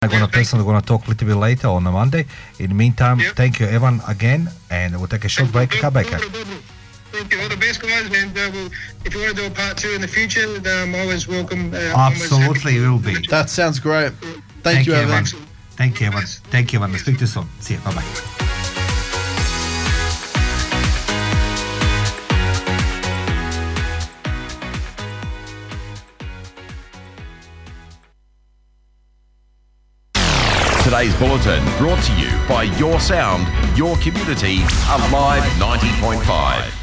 Personally going to talk a little bit later on a Monday. In the meantime, thank you, Evan, again, and we'll take a short break and come back. Thank you. All the best, guys. And if you want to do a part 2 in the future, I'm always welcome. Absolutely, will be. That sounds great. Thank you, Evan. Thank you, Evan. Thank you, Evan. I'll speak to you soon. See you. Bye-bye. Today's bulletin brought to you by Your Sound, Your Community, Alive 90.5.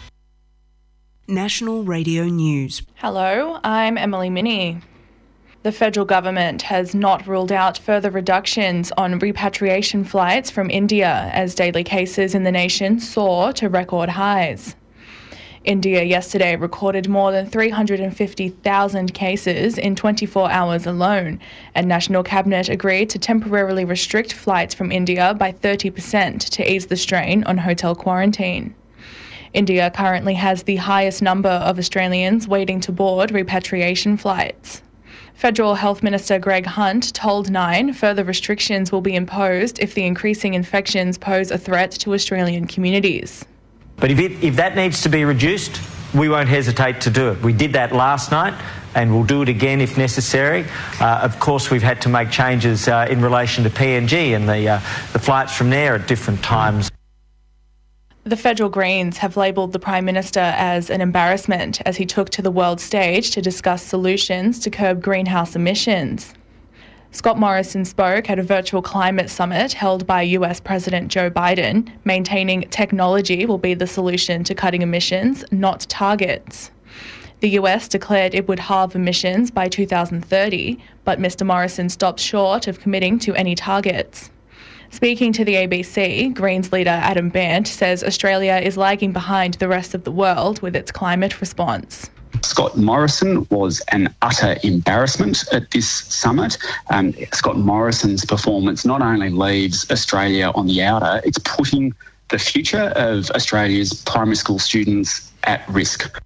National Radio News. Hello, I'm Emily Minnie. The federal government has not ruled out further reductions on repatriation flights from India as daily cases in the nation soar to record highs. India yesterday recorded more than 350,000 cases in 24 hours alone, and National Cabinet agreed to temporarily restrict flights from India by 30% to ease the strain on hotel quarantine. India currently has the highest number of Australians waiting to board repatriation flights. Federal Health Minister Greg Hunt told Nine further restrictions will be imposed if the increasing infections pose a threat to Australian communities. But if that needs to be reduced, we won't hesitate to do it. We did that last night and we'll do it again if necessary. Of course, we've had to make changes in relation to PNG and the flights from there at different times. The federal Greens have labelled the Prime Minister as an embarrassment as he took to the world stage to discuss solutions to curb greenhouse emissions. Scott Morrison spoke at a virtual climate summit held by US President Joe Biden, maintaining technology will be the solution to cutting emissions, not targets. The US declared it would halve emissions by 2030, but Mr Morrison stopped short of committing to any targets. Speaking to the ABC, Greens leader Adam Bandt says Australia is lagging behind the rest of the world with its climate response. Scott Morrison was an utter embarrassment at this summit. Scott Morrison's performance not only leaves Australia on the outer, it's putting the future of Australia's primary school students at risk.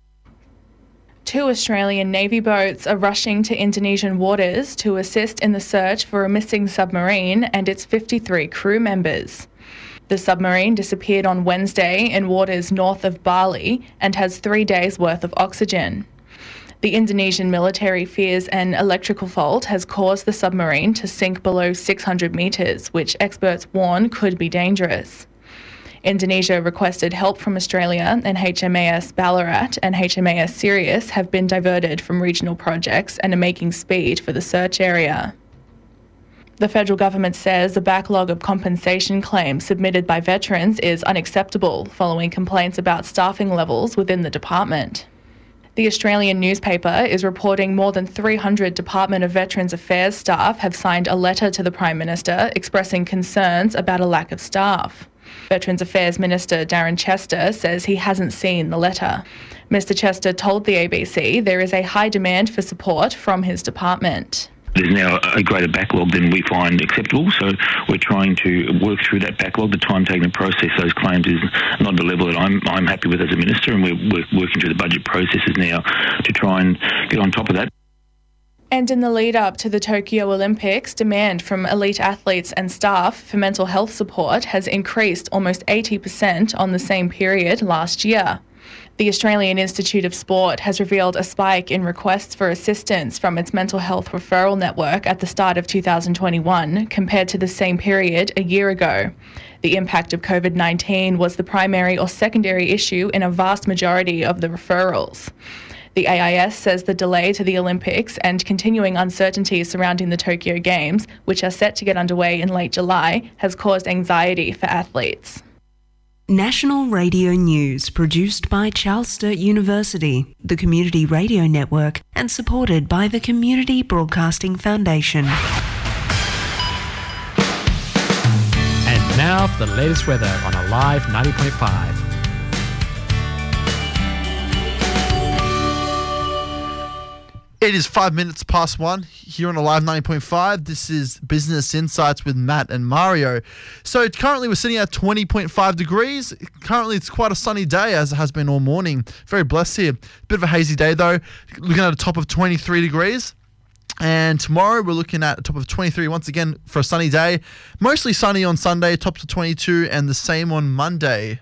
2 Australian Navy boats are rushing to Indonesian waters to assist in the search for a missing submarine and its 53 crew members. The submarine disappeared on Wednesday in waters north of Bali and has 3 days' worth of oxygen. The Indonesian military fears an electrical fault has caused the submarine to sink below 600 metres, which experts warn could be dangerous. Indonesia requested help from Australia, and HMAS Ballarat and HMAS Sirius have been diverted from regional projects and are making speed for the search area. The federal government says the backlog of compensation claims submitted by veterans is unacceptable following complaints about staffing levels within the department. The Australian newspaper is reporting more than 300 Department of Veterans Affairs staff have signed a letter to the Prime Minister expressing concerns about a lack of staff. Veterans Affairs Minister Darren Chester says he hasn't seen the letter. Mr Chester told the ABC there is a high demand for support from his department. There's now a greater backlog than we find acceptable, so we're trying to work through that backlog. The time taken to process those claims is not the level that I'm happy with as a minister, and we're working through the budget processes now to try and get on top of that. And in the lead up to the Tokyo Olympics, demand from elite athletes and staff for mental health support has increased almost 80% on the same period last year. The Australian Institute of Sport has revealed a spike in requests for assistance from its mental health referral network at the start of 2021 compared to the same period a year ago. The impact of COVID-19 was the primary or secondary issue in a vast majority of the referrals. The AIS says the delay to the Olympics and continuing uncertainties surrounding the Tokyo Games, which are set to get underway in late July, has caused anxiety for athletes. National Radio News, produced by Charles Sturt University, the Community Radio Network, and supported by the Community Broadcasting Foundation. And now for the latest weather on Alive 90.5. It is 5 minutes past 1 here on Alive 90.5. This is Business Insights with Matt and Mario. So currently we're sitting at 20.5 degrees. Currently it's quite a sunny day, as it has been all morning. Very blessed here. Bit of a hazy day though. Looking at a top of 23 degrees. And tomorrow we're looking at a top of 23 once again for a sunny day. Mostly sunny on Sunday, top to 22, and the same on Monday.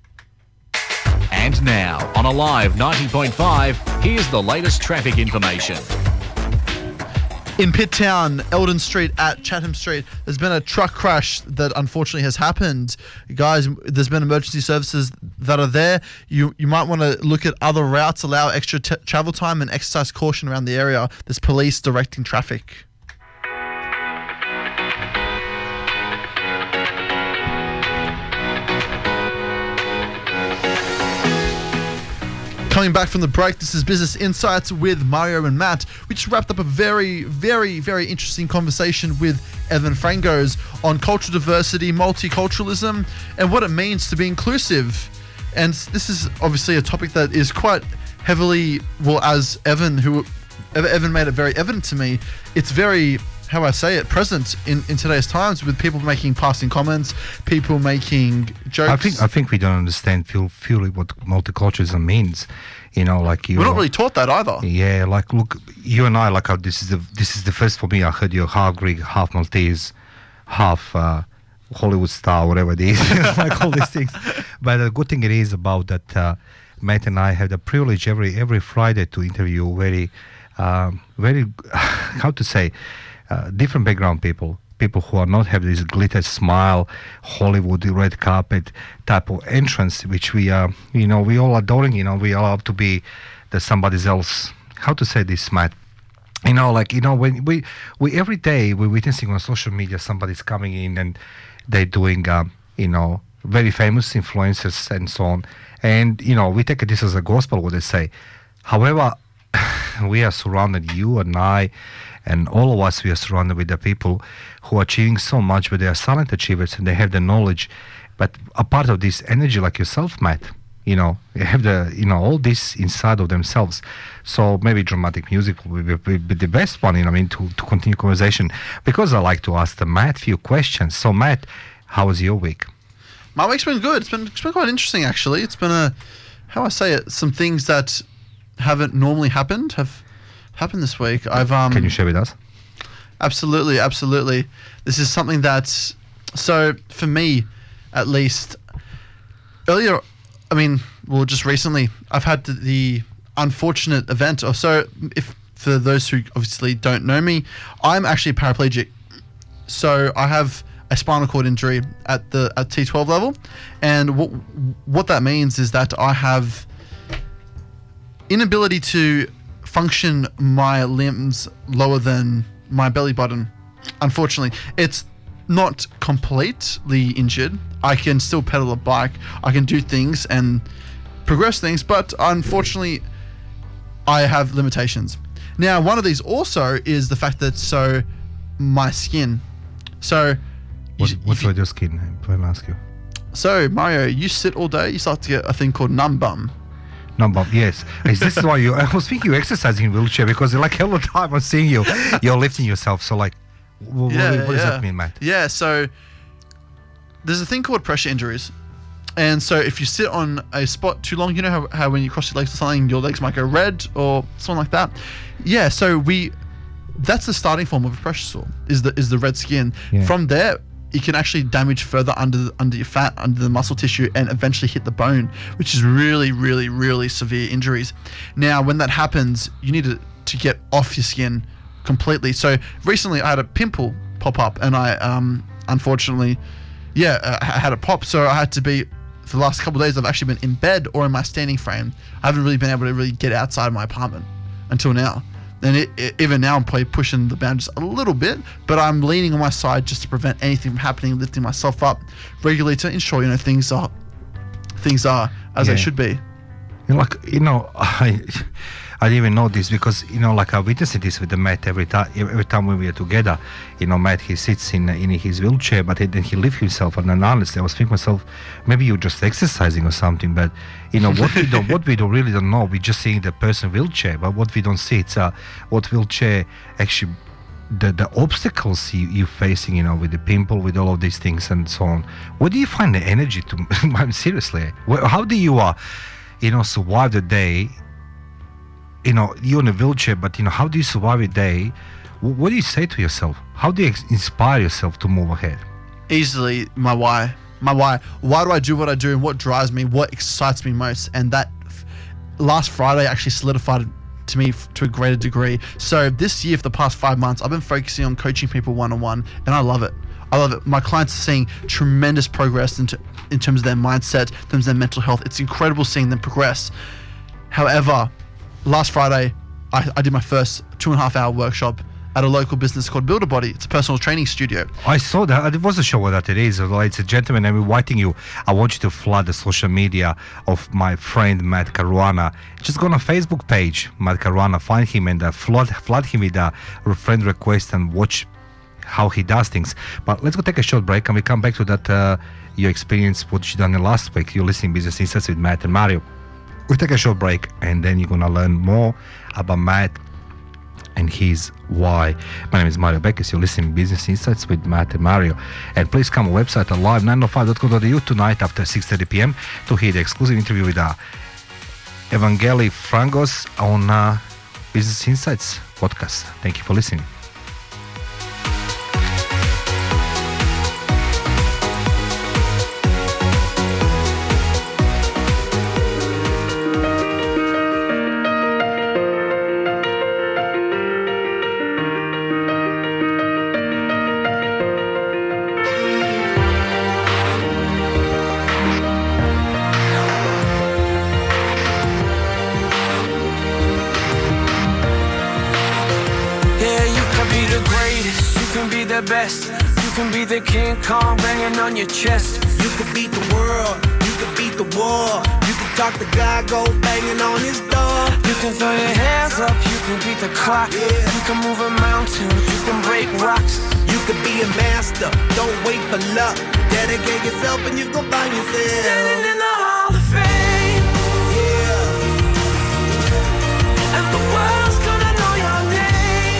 And now, on Alive 90.5, here's the latest traffic information. In Pitt Town, Eldon Street at Chatham Street, there's been a truck crash that unfortunately has happened. Guys, there's been emergency services that are there. You might want to look at other routes, allow extra travel time and exercise caution around the area. There's police directing traffic. Coming back from the break, this is Business Insights with Mario and Matt. We just wrapped up a very, very, very interesting conversation with Evan Frangos on cultural diversity, multiculturalism, and what it means to be inclusive. And this is obviously a topic that is quite heavily, well, as Evan made it very evident to me, it's very, how I say it, present in today's times, with people making passing comments, people making jokes. I think we don't understand fully what multiculturalism means. You know, like you. We're not really taught that either. Yeah, like look, you and I, like this is the first for me. I heard you're half Greek, half Maltese, half Hollywood star, whatever it is, like all these things. But the good thing it is about that, Matt and I have the privilege every Friday to interview very, how to say. Different background people who are not have this glitter smile, Hollywood red carpet type of entrance, which we are, we all adoring. We all have to be the somebody else. How to say this, Matt? When we every day we're witnessing on social media somebody's coming in and they're doing, very famous influencers and so on, and we take this as a gospel, what they say. However, we are surrounded, you and I, and all of us, we are surrounded with the people who are achieving so much, but they are silent achievers and they have the knowledge. But a part of this energy, like yourself, Matt, they have all this inside of themselves. So maybe dramatic music will be the best one, to continue conversation. Because I like to ask the Matt few questions. So Matt, how was your week? My week's been good. It's been quite interesting, actually. It's been some things that haven't normally happened have happened this week. Can you share with us? Absolutely. This is something that's, so for me, at least, just recently, I've had the unfortunate event. If for those who obviously don't know me, I'm actually paraplegic. So I have a spinal cord injury at T12 level, and what that means is that I have inability to function my limbs lower than my belly button. Unfortunately, it's not completely injured. I can still pedal a bike. I can do things and progress things, but unfortunately, I have limitations. Now, one of these also is the fact that my skin. What's with your skin? Let me ask you. So, Mario, you sit all day. You start to get a thing called numb bum. No, Bob, yes. Is this why I was thinking you're exercising in wheelchair, because like all the time I'm seeing you're lifting yourself. So like, what does that mean, Matt? Yeah, so there's a thing called pressure injuries. And so if you sit on a spot too long, you know how when you cross your legs or something, your legs might go red or something like that? Yeah, so that's the starting form of a pressure sore, is the red skin. Yeah. From there, it can actually damage further under your fat, under the muscle tissue, and eventually hit the bone, which is really, really, really severe injuries. Now, when that happens, you need to get off your skin completely. So recently I had a pimple pop up, and I unfortunately, I had a pop. So I had to be, for the last couple of days, I've actually been in bed or in my standing frame. I haven't really been able to really get outside my apartment until now. And even now, I'm probably pushing the boundaries a little bit, but I'm leaning on my side just to prevent anything from happening, lifting myself up regularly to ensure things are as they should be. I didn't even know this because I witnessed this with the Matt every time when we are together. Matt, he sits in his wheelchair, but then he lifts himself. And then honestly, I was thinking to myself, maybe you're just exercising or something. But what we really don't know, we're just seeing the person wheelchair. But what we don't see, it's what wheelchair actually, the obstacles you're facing, with the pimple, with all of these things and so on. Where do you find the energy to? Seriously, how do you survive the day? You're in a wheelchair, but how do you survive a day What do you say to yourself? How do you inspire yourself to move ahead? Easily my why. My why. Why do I do what I do and what drives me? What excites me most? And that last Friday actually solidified it to me to a greater degree. So this year, for the past 5 months, I've been focusing on coaching people one-on-one, and I love it. I love it. My clients are seeing tremendous progress in terms of their mindset, in terms of their mental health. It's incredible seeing them progress. However, last Friday, I did my first 2.5-hour workshop at a local business called Builder Body. It's a personal training studio. I saw that. It wasn't sure what that it is. It's a gentleman. I'm inviting you. I want you to flood the social media of my friend Matt Caruana. Just go on a Facebook page, Matt Caruana, find him and flood him with a friend request and watch how he does things. But let's go take a short break and we come back to that your experience, what you done in last week. You're listening Business Insights with Matt and Mario. We'll take a short break and then you're going to learn more about Matt and his why. My name is Mario Beckes. You're listening to Business Insights with Matt and Mario. And please come to our website at live905.co.au tonight after 6:30 p.m. to hear the exclusive interview with Evangeli Frangos on Business Insights podcast. Thank you for listening. Best. You can be the King Kong banging on your chest. You can beat the world, you can beat the war. You can talk to God, go banging on his door. You can throw your hands up, you can beat the clock. You can move a mountain, you can break rocks. You can be a master, don't wait for luck. Dedicate yourself and you can find yourself standing in the Hall of Fame. Yeah. And the world's gonna know your name.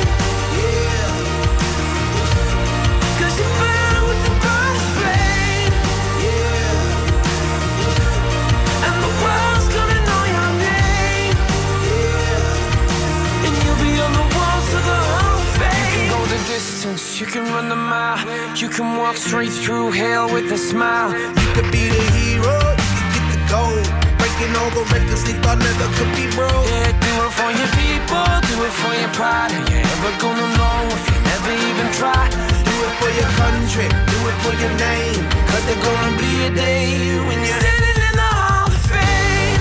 You can run the mile, you can walk straight through hell with a smile. You could be the hero, you can get the gold. Breaking all the records they thought never could be broke. Yeah, do it for your people, do it for your pride. Are you ever gonna know if you never even try? Do it for your country, do it for your name. Cause there's gonna be a day when you're standing in the Hall of Fame.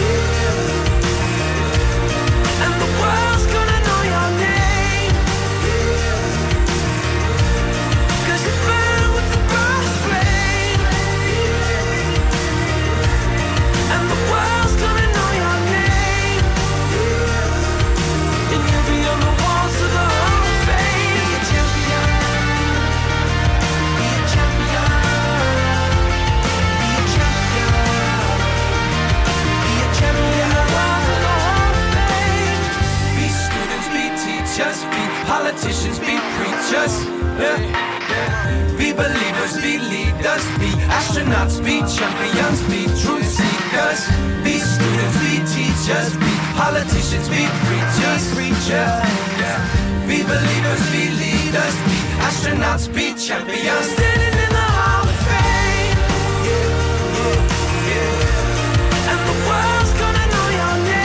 Yeah. And the world's gonna know your name. Politicians be preachers, yeah. Be believers, be leaders, be astronauts, be champions, be truth seekers. Be students, be teachers, be politicians, be preachers, yeah. Be believers, be leaders, be astronauts, be champions. Standing in the Hall of Fame, yeah. And the world's gonna know your name.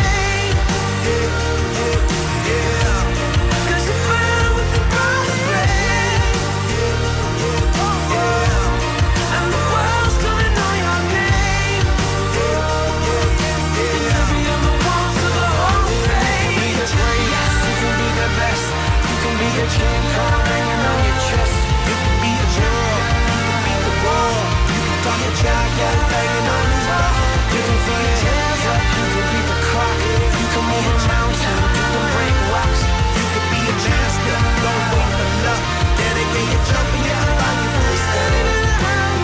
You can hanging on your chest. You can be a hero, you can beat the war. You can talk your child, banging on his door. You can throw your hands up, you can beat the clock. You can move a mountain, you can break rocks. You can be a master, don't wait for luck. Dedicate yourself and you can find yourself standing in the Hall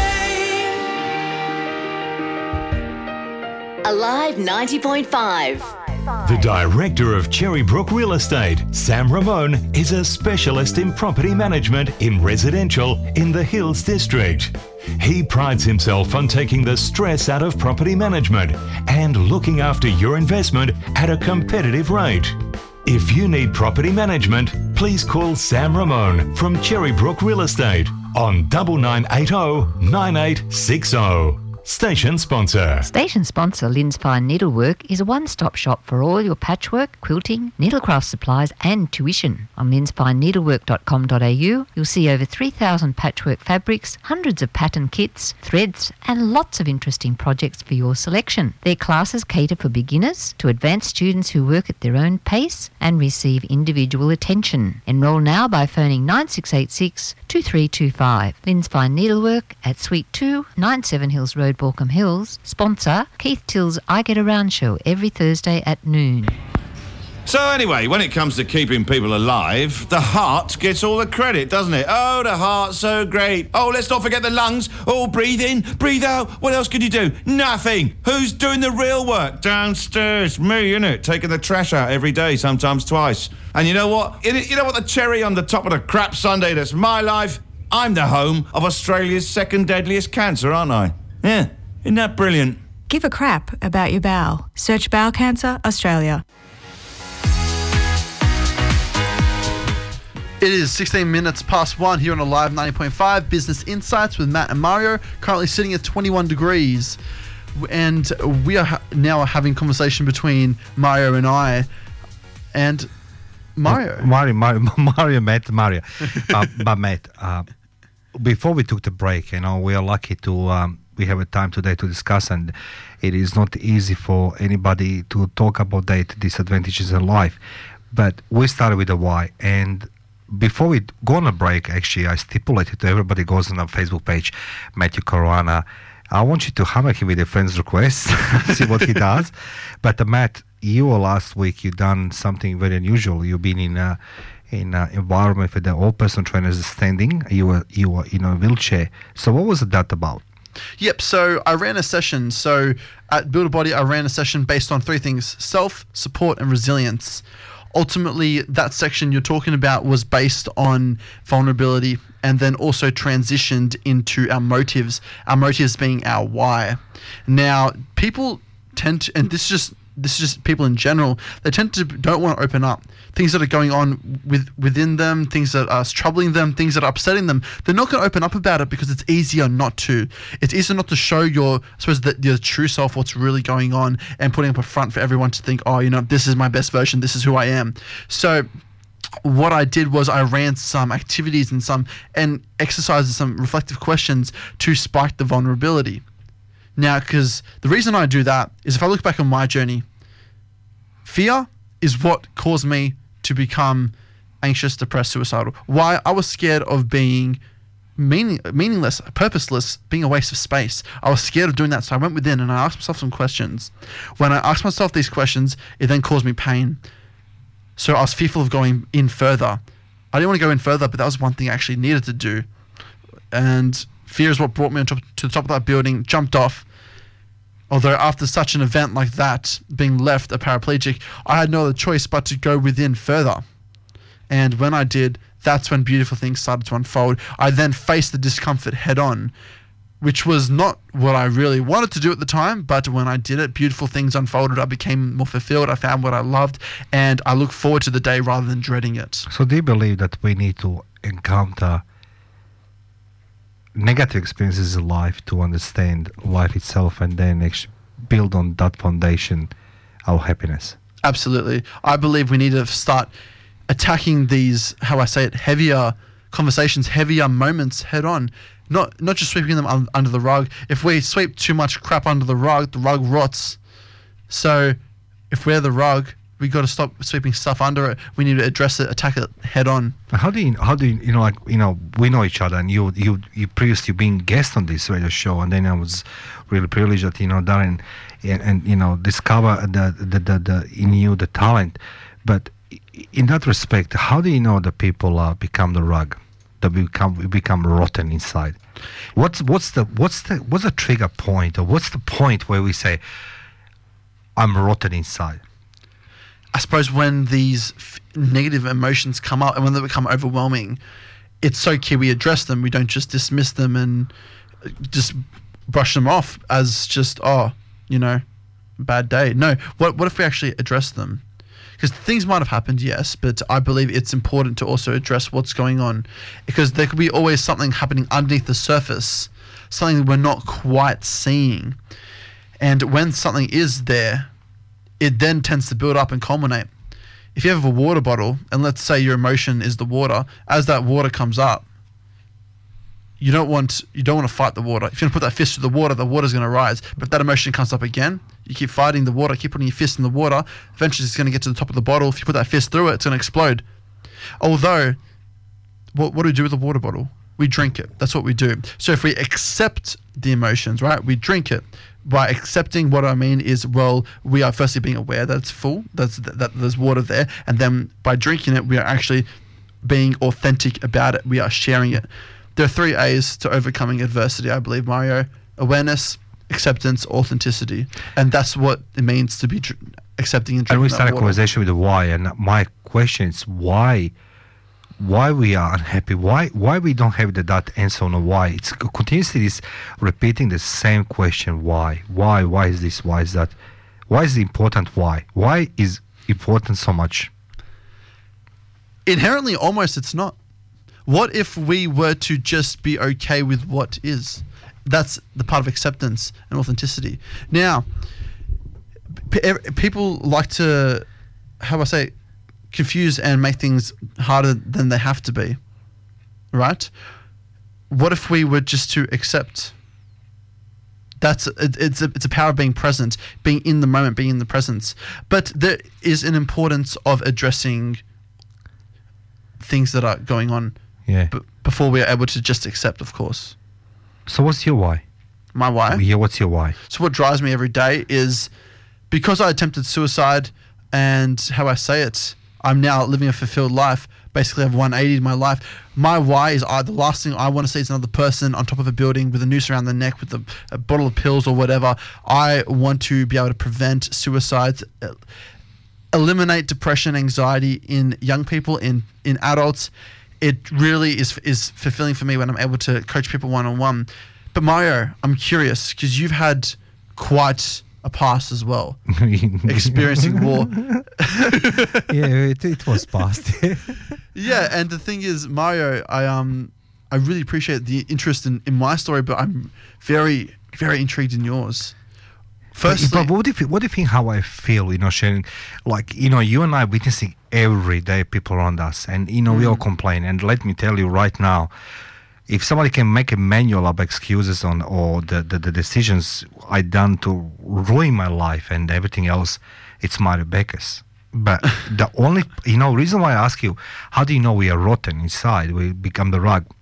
of Fame. Alive 90.5. The director of Cherrybrook Real Estate, Sam Ramon, is a specialist in property management in residential in the Hills District. He prides himself on taking the stress out of property management and looking after your investment at a competitive rate. If you need property management, please call Sam Ramone from Cherrybrook Real Estate on 9980 9860. Station sponsor. Station sponsor Lynn's Fine Needlework is a one-stop shop for all your patchwork, quilting, needlecraft supplies and tuition. On lynsfineneedlework.com.au, you'll see over 3,000 patchwork fabrics, hundreds of pattern kits, threads and lots of interesting projects for your selection. Their classes cater for beginners to advanced students who work at their own pace and receive individual attention. Enrol now by phoning 9686 2325. Lynn's Fine Needlework at Suite 2, 97 Hills Road, Balcombe Hills. Sponsor Keith Till's I Get Around show every Thursday at noon. So anyway, when it comes to keeping people alive, the heart gets all the credit, doesn't it? Oh, the heart's so great. Oh, let's not forget the lungs. Oh, breathe in, breathe out. What else could you do? Nothing. Who's doing the real work? Downstairs. Me, innit? Taking the trash out every day, sometimes twice. And you know what? You know what the cherry on the top of the crap sundae that's my life? I'm the home of Australia's second deadliest cancer, aren't I? Yeah, isn't that brilliant? Give a crap about your bowel. Search Bowel Cancer Australia. It is 16 minutes past 1 here on a live 90.5 Business Insights with Matt and Mario, currently sitting at 21 degrees. And we are now having conversation between Mario and I. And Mario. Mario, Matt. But Matt, before we took the break, we are lucky to we have a time today to discuss, and it is not easy for anybody to talk about the disadvantages in life. But we started with the why, and before we go on a break, actually, I stipulated to everybody goes on our Facebook page, Matthew Caruana. I want you to hammer him with a friend's request, see what he does. But Matt, last week you done something very unusual. You've been in environment where the all personal trainers are standing. You were in a wheelchair. So what was that about? Yep, so I ran a session. So at Build a Body, I ran a session based on three things: self, support, and resilience. Ultimately, that section you're talking about was based on vulnerability and then also transitioned into our motives being our why. Now, people tend to, and this is just people in general, they tend to don't want to open up. Things that are going on within them, things that are troubling them, things that are upsetting them, they're not going to open up about it because it's easier not to. It's easier not to show your true self, what's really going on, and putting up a front for everyone to think, oh, this is my best version, this is who I am. So what I did was I ran some activities and exercises, some reflective questions to spike the vulnerability. Now, because the reason I do that is if I look back on my journey, fear is what caused me to become anxious, depressed, suicidal. Why? I was scared of being meaningless, purposeless, being a waste of space. I was scared of doing that, so I went within and I asked myself some questions. When I asked myself these questions, it then caused me pain. So I was fearful of going in further. I didn't want to go in further, but that was one thing I actually needed to do. And fear is what brought me to the top of that building, jumped off. Although after such an event like that, being left a paraplegic, I had no other choice but to go within further. And when I did, that's when beautiful things started to unfold. I then faced the discomfort head on, which was not what I really wanted to do at the time, but when I did it, beautiful things unfolded. I became more fulfilled. I found what I loved, and I look forward to the day rather than dreading it. So do you believe that we need to encounter negative experiences in life to understand life itself and then actually build on that foundation our happiness? Absolutely. I believe we need to start attacking these, heavier conversations, heavier moments head on. Not just sweeping them under the rug. If we sweep too much crap under the rug rots. So if we're the rug, we got to stop sweeping stuff under it. We need to address it, attack it head on. How do you we know each other, and you previously being guest on this radio show, and then I was really privileged that Darren and discover in you the talent. But in that respect, how do you know that people become the rug, that we become rotten inside? What's the trigger point, or what's the point where we say I'm rotten inside? I suppose when these negative emotions come up and when they become overwhelming, it's so key we address them. We don't just dismiss them and just brush them off as just, bad day. No, what if we actually address them? Because things might have happened, yes, but I believe it's important to also address what's going on, because there could be always something happening underneath the surface, something that we're not quite seeing. And when something is there, it then tends to build up and culminate. If you have a water bottle, and let's say your emotion is the water, as that water comes up, you don't want to fight the water. If you're going to put that fist through the water's going to rise. But if that emotion comes up again, you keep fighting the water, keep putting your fist in the water, eventually it's going to get to the top of the bottle. If you put that fist through it, it's going to explode. Although, what do we do with the water bottle? We drink it. That's what we do. So if we accept the emotions, right, we drink it. By accepting, what I mean is, well, we are firstly being aware that it's full, that there's water there, and then by drinking it, we are actually being authentic about it. We are sharing it. There are 3 A's to overcoming adversity, I believe, Mario. Awareness, acceptance, authenticity. And that's what it means to be accepting and drinking. And we start a conversation with the why. And my question is why we are unhappy, why we don't have that answer on the why. It's continuously this repeating the same question, why is this, why is that, why is it important, why is important so much? Inherently, almost it's not. What if we were to just be okay with what is? That's the part of acceptance and authenticity. Now, people like to, confuse and make things harder than they have to be, right? What if we were just to accept? It's a power of being present, being in the moment, being in the presence. But there is an importance of addressing things that are going on before we are able to just accept, of course. So what's your why? My why? Yeah, what's your why? So what drives me every day is because I attempted suicide, and how I say it, I'm now living a fulfilled life. Basically, I've 180'd my life. My why is the last thing I want to see is another person on top of a building with a noose around their neck with a bottle of pills or whatever. I want to be able to prevent suicides, eliminate depression, anxiety in young people, in adults. It really is fulfilling for me when I'm able to coach people one-on-one. But Mario, I'm curious because you've had quite a past as well, experiencing war. it was past. Yeah, and the thing is, Mario, I really appreciate the interest in my story, but I'm very, very intrigued in yours. Firstly, but what do you think how I feel, sharing, you and I witnessing every day people around us, and, we all complain. And let me tell you right now, if somebody can make a manual of excuses or the decisions I done to ruin my life and everything else, it's Mario Beckes. But the only, reason why I ask you, how do you know we are rotten inside? We become the rug.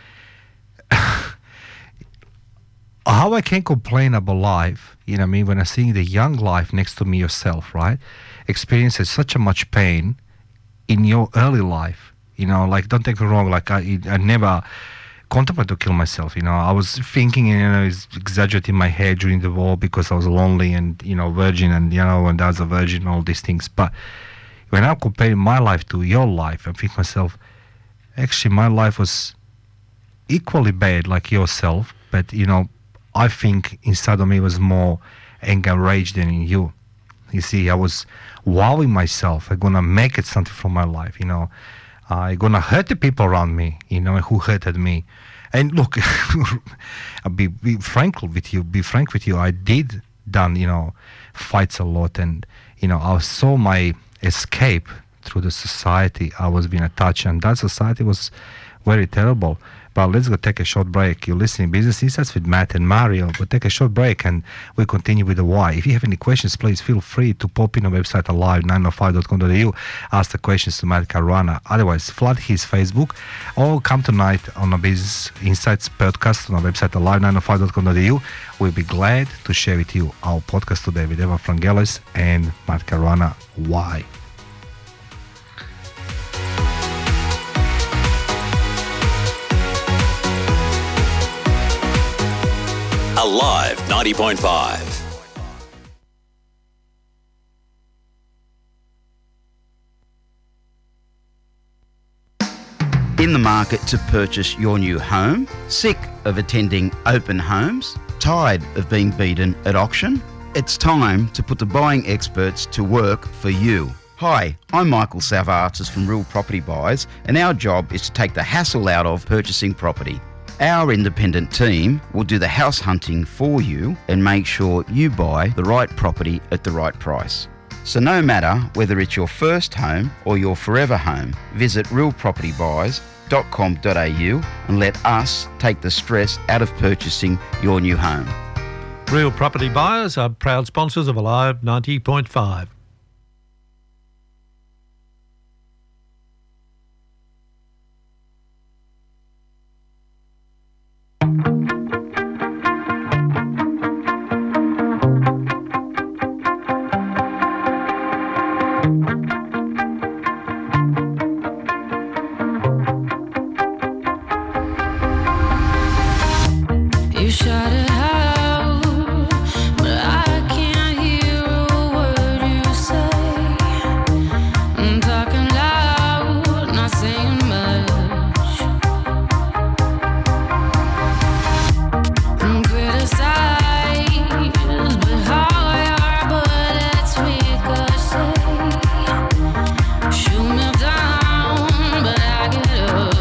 How I can complain about life, when I'm seeing the young life next to me yourself, right? Experiences such a much pain in your early life, don't take me wrong, I never contemplated to kill myself, I was thinking, exaggerating my head during the war because I was lonely and, virgin and, and I was a virgin, all these things. But when I'm comparing my life to your life, I think myself, actually my life was equally bad like yourself, but, I think inside of me was more anger and rage than in you. You see, I was wowing myself. I'm going to make it something from my life, I'm going to hurt the people around me, who hurted me. And look, I'll be frank with you. I did done, fights a lot. And, I saw my escape through the society I was being attached. And that society was very terrible. But let's go take a short break. You're listening to Business Insights with Matt and Mario. We'll take a short break and we'll continue with the why. If you have any questions, please feel free to pop in on our website alive905.com.au. Ask the questions to Matt Caruana. Otherwise, flood his Facebook or come tonight on a Business Insights podcast on our website alive905.com.au. We'll be glad to share with you our podcast today with Eva Frangelis and Matt Caruana. Why? Alive 90.5. In the market to purchase your new home? Sick of attending open homes? Tired of being beaten at auction? It's time to put the buying experts to work for you. Hi, I'm Michael Savartis from Real Property Buyers, and our job is to take the hassle out of purchasing property. Our independent team will do the house hunting for you and make sure you buy the right property at the right price. So no matter whether it's your first home or your forever home, visit realpropertybuyers.com.au and let us take the stress out of purchasing your new home. Real Property Buyers are proud sponsors of Alive 90.5. You shot it out, but I can't hear a word you say. I'm talking loud, not saying much. I'm criticized, but how your bullets ricochet. Shoot me down, but I get up.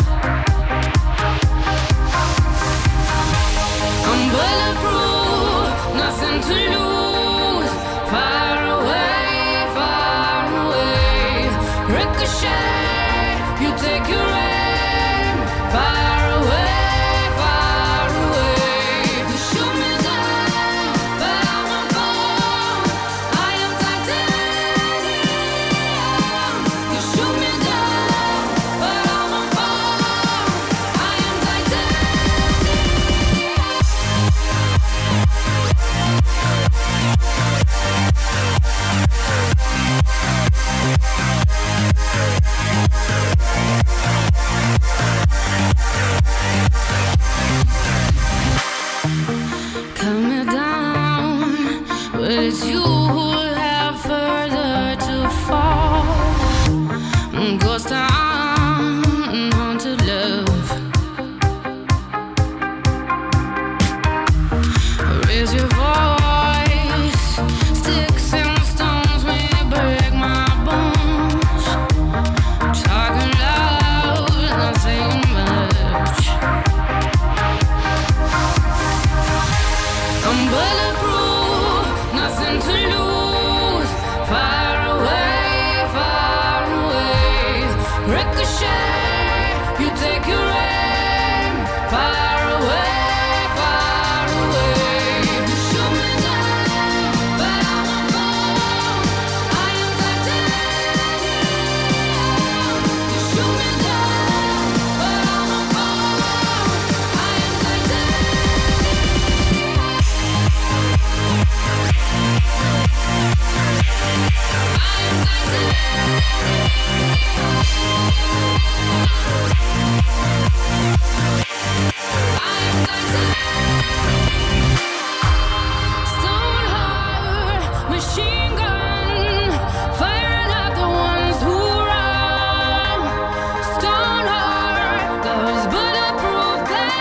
I'm bulletproof, nothing to lose. Far away, ricochet. You take your aim. Far away. You shoot me down, but I won't fall. I am titanium. You shoot me down, but I won't fall. I am Cut me down, but it's you who have further to fall. Ghost town, haunted love. Raise your voice. Sticks and stones may break my bones. Talking loud, not saying much. I'm bulletproof, nothing to lose. Far away, ricochet. You take your aim. Far away. You shoot me down, but I won't fall. I am titanium. You shoot me down, but I won't fall. I am Stone heart, machine gun, firing at the ones who run. Stone heart, those bulletproof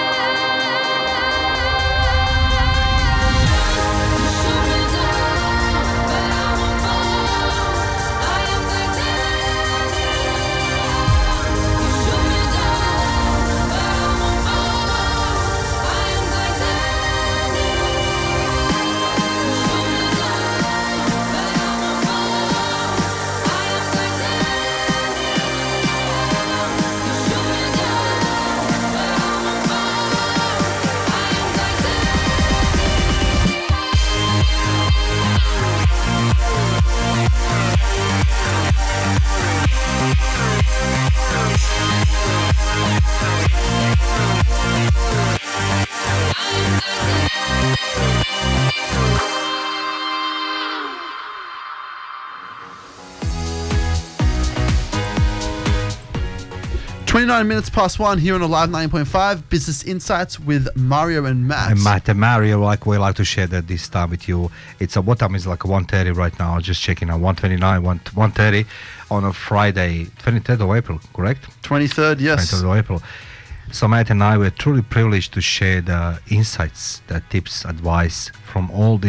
glass. You shoot me down, but I won't fall. I am titanium. You shoot me down, but I won't fall. I am Nine minutes past 1 here on Alive 9.5 Business Insights with Mario and Matt. And Matt and Mario, like we like to share that this time with you. It's what time is like 1:30 right now. Just checking out 1:29, 1:30 on a Friday, 23rd of April, correct? 23rd, yes. 23rd of April. So Matt and I were truly privileged to share the insights, the tips, advice from all these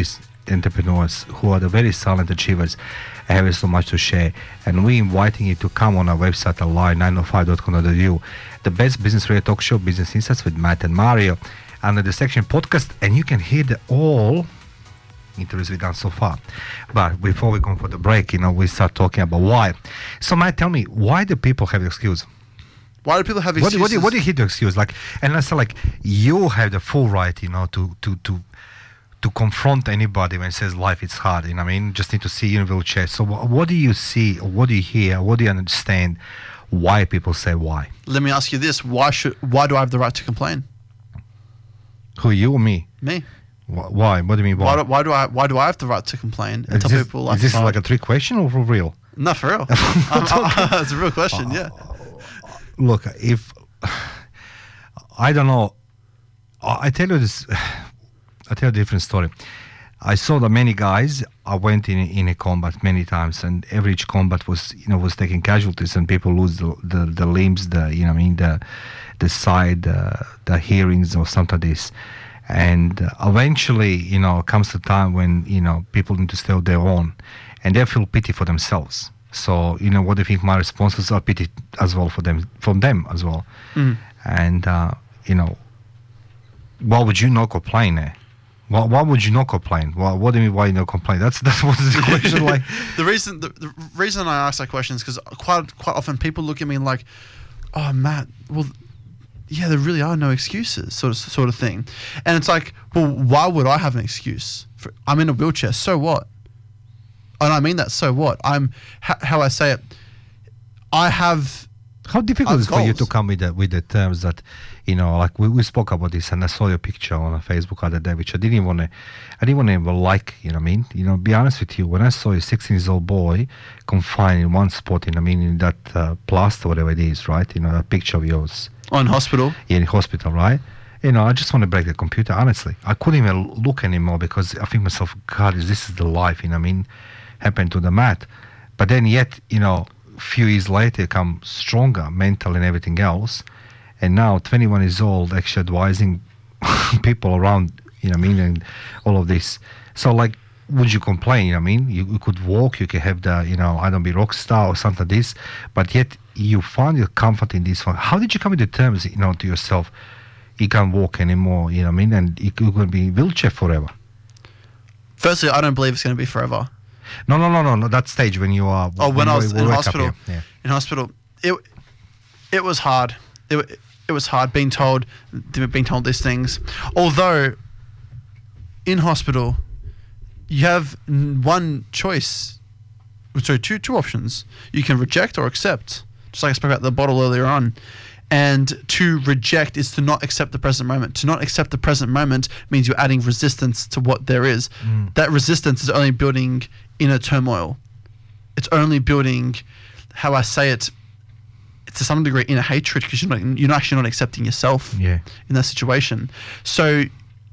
entrepreneurs who are the very silent achievers and have so much to share. And we're inviting you to come on our website at live905.com.au, the best business radio talk show, Business Insights with Matt and Mario, under the section podcast, and you can hear all interviews we've done so far. But before we go for the break, we start talking about why. So Matt, tell me, why do people have excuse? Why do people have excuses? What do you hear the excuse? And let's say you have the full right, to confront anybody when it says life is hard. Just need to see you in a wheelchair. So what do you see? Or what do you hear? What do you understand? Why people say why? Let me ask you this: Why do I have the right to complain? Who, you or me? Me. Why? What do you mean? Why do I have the right to complain and tell people? Is this like a trick question or for real? No, for real. It's a real question. Yeah. Look, if I don't know, I tell you this. I tell a different story. I saw that many guys. I went in a combat many times, and every combat was taking casualties, and people lose the limbs, the side, the hearings or something like this. And eventually, comes the time when people need to stay on their own, and they feel pity for themselves. So what do you think my responses are? Pity as well from them as well. Mm. And why would you not complain? Why would you not complain? What do you mean? Why you not complain? That's what the question like. The reason I ask that question is because quite often people look at me like, "Oh, Matt, well, yeah, there really are no excuses," sort of thing. And it's like, well, why would I have an excuse? I'm in a wheelchair, so what? And I mean that, so what? How I say it, I have. How difficult is it for you to come with the terms that, we spoke about this, and I saw your picture on Facebook the other day, which I didn't want to even like, be honest with you, when I saw a 16-year-old boy confined in one spot, in that plaster, whatever it is, right, that picture of yours. In hospital? Yeah, in hospital, right? I just want to break the computer, honestly. I couldn't even look anymore because I think myself, God, this is the life, happened to the Matt. But then yet, few years later come stronger mental and everything else, and now 21 years old actually advising people around and all of this. So would you complain? You could walk, you could have the I don't be rock star or something like this, but yet you find your comfort in this one. How did you come to the terms to yourself you can't walk anymore, and you're going to be in wheelchair forever? Firstly, I don't believe it's going to be forever. No. That stage when you are. Oh, when I was in hospital. Yeah. In hospital, it was hard. It was hard being told these things. Although, in hospital, you have one choice. Sorry, two options. You can reject or accept. Just like I spoke about the bottle earlier on. And to reject is to not accept the present moment. To not accept the present moment means you're adding resistance to what there is. That resistance is only building inner turmoil. It's only building, how I say it, to some degree, inner hatred, because you're actually not accepting yourself in that situation. So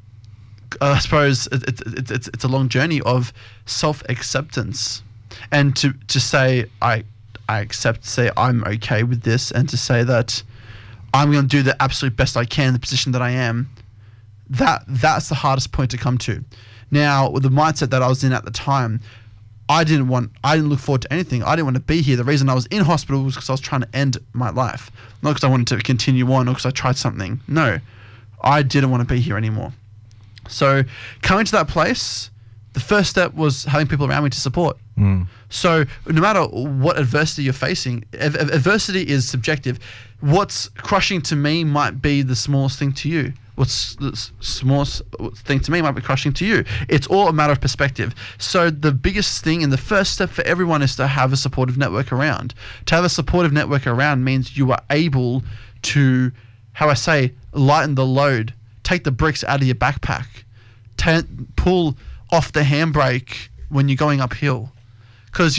I suppose it's a long journey of self-acceptance, and to say I accept, say I'm okay with this, and to say that I'm going to do the absolute best I can in the position that I am. That's the hardest point to come to. Now, with the mindset that I was in at the time, I didn't look forward to anything. I didn't want to be here. The reason I was in hospital was because I was trying to end my life. Not because I wanted to continue on or because I tried something. No, I didn't want to be here anymore. So coming to that place, the first step was having people around me to support. So no matter what adversity you're facing, adversity is subjective. What's crushing to me might be the smallest thing to you. What's the smallest thing to me might be crushing to you. It's all a matter of perspective. So the biggest thing and the first step for everyone is to have a supportive network around. To have a supportive network around means you are able to, how I say, lighten the load, take the bricks out of your backpack, pull off the handbrake when you're going uphill. Because,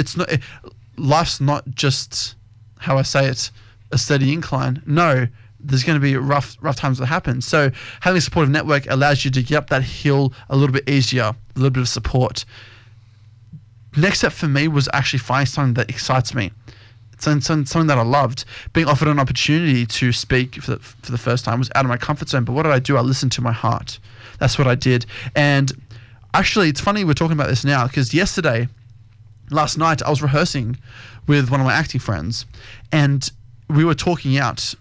life's not just, how I say it, a steady incline. No, there's going to be rough times that happen. So having a supportive network allows you to get up that hill a little bit easier, a little bit of support. Next step for me was actually finding something that excites me. Something that I loved. Being offered an opportunity to speak for the first time was out of my comfort zone. But what did I do? I listened to my heart. That's what I did. And Actually, it's funny we're talking about this now because last night, I was rehearsing with one of my acting friends, and we were talking out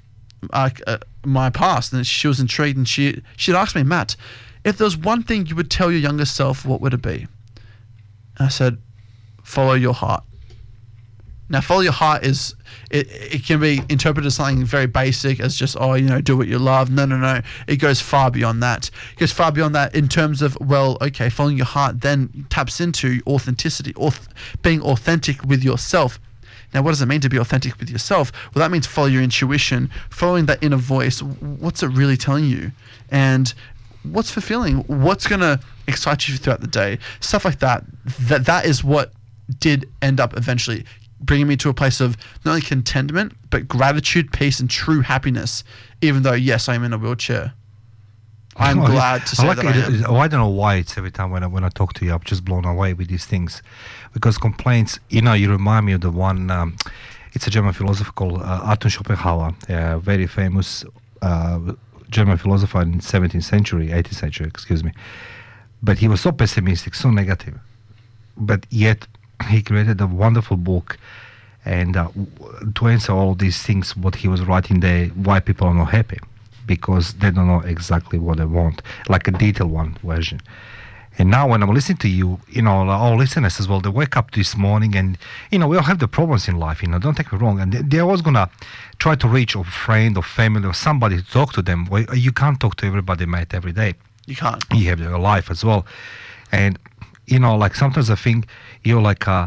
my past, and she was intrigued, and she'd asked me, Matt, if there was one thing you would tell your younger self, what would it be? And I said, follow your heart. Now, follow your heart it can be interpreted as something very basic as just, do what you love. No. It goes far beyond that. It goes far beyond that in terms of, following your heart then taps into authenticity, being authentic with yourself. Now, what does it mean to be authentic with yourself? Well, that means follow your intuition, following that inner voice. What's it really telling you? And what's fulfilling? What's going to excite you throughout the day? Stuff like that. That is what did end up eventually bringing me to a place of not only contentment, but gratitude, peace, and true happiness, even though, yes, I'm in a wheelchair. I'm glad to say that I am. I don't know why it's every time when I talk to you, I'm just blown away with these things. Because complaints, you remind me of the one, it's a German philosopher called Arthur Schopenhauer, a very famous German philosopher in 18th century, excuse me. But he was so pessimistic, so negative. But yet, he created a wonderful book, and to answer all these things, what he was writing there, why people are not happy, because they don't know exactly what they want, like a detailed one version. And now when I'm listening to you, our listeners as well, they wake up this morning and, we all have the problems in life, don't take me wrong, and they're always going to try to reach a friend or family or somebody to talk to them. Well, you can't talk to everybody, mate, every day. You can't. You have your life as well. And like sometimes I think you're like like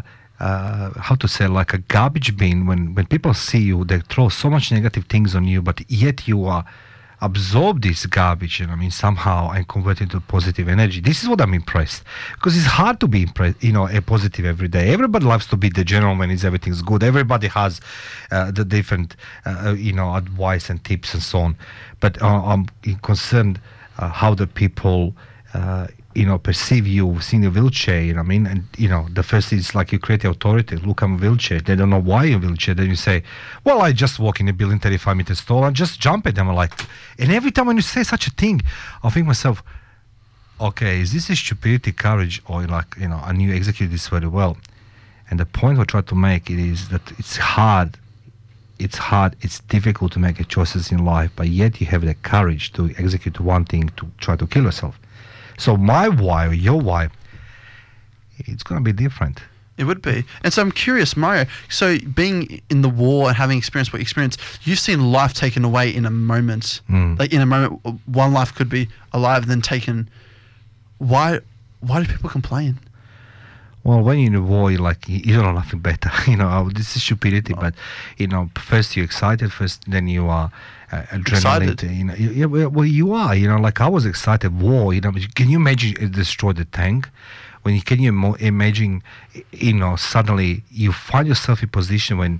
a garbage bin. When people see you, they throw so much negative things on you, but yet you absorb this garbage, somehow, and convert it into positive energy. This is what I'm impressed, because it's hard to be impressed, a positive every day. Everybody loves to be the general when everything's good. Everybody has the different, advice and tips and so on. But I'm concerned how the people perceive you seeing a wheelchair, and the first is like you create the authority. Look, I'm a wheelchair. They don't know why you're a wheelchair. Then you say, well, I just walk in a building 35 meters tall and just jump at them. And every time when you say such a thing, I think myself, okay, is this a stupidity, courage, or and you execute this very well. And the point I try to make is that it's hard, it's difficult to make choices in life, but yet you have the courage to execute one thing, to try to kill yourself. So my why or your why, it's going to be different. It would be. And so I'm curious, Mario, so being in the war and having experienced what you experienced, you've seen life taken away in a moment. Like in a moment, one life could be alive and then taken. Why do people complain? Well, when you're in a war, you don't know nothing better. This is stupidity, but, first you're excited, then you are adrenaline. Excited. You are, I was excited. War, can you imagine it destroyed the tank? Can you imagine, suddenly you find yourself in a position when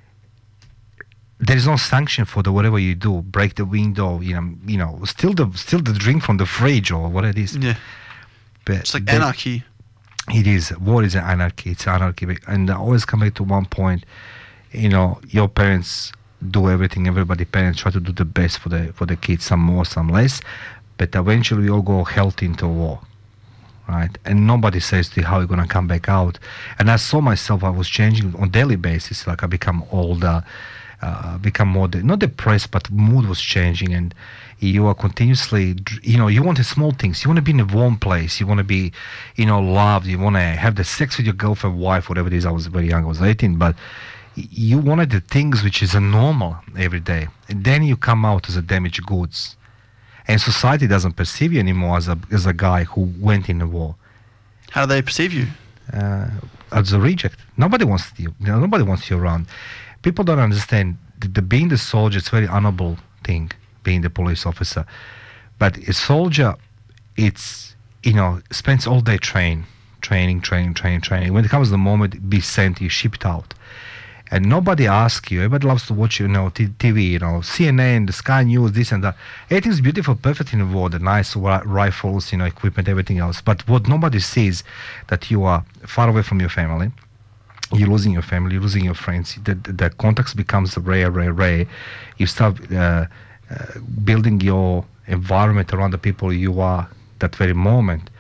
there is no sanction for whatever you do, break the window, steal the drink from the fridge or what it is. Yeah. But it's like anarchy. It is. War is anarchy. It's anarchy. And I always come back to one point, your parents do everything, parents try to do the best for the kids, some more, some less, but eventually we all go healthy into war, right? And nobody says to you how you're going to come back out. And I saw myself, I was changing on a daily basis, I become older, become more, not depressed, but mood was changing, and you are continuously, you want the small things. You want to be in a warm place. You want to be, loved. You want to have the sex with your girlfriend, wife, whatever it is. I was very young. I was 18. But you wanted the things which is a normal every day. And then you come out as a damaged goods. And society doesn't perceive you anymore as a guy who went in the war. How do they perceive you? As a reject. Nobody wants you. Nobody wants you around. People don't understand that being the soldier is a very honorable thing. Being the police officer, but a soldier, it's spends all day training. When it comes to the moment, be sent, you shipped out, and nobody asks you. Everybody loves to watch TV, CNN, the Sky News, this and that. Everything's beautiful, perfect in the war, the nice rifles, equipment, everything else. But what nobody sees, that you are far away from your family. You're losing your family, you're losing your friends. The contacts becomes rare. You start building your environment around the people you are that very moment.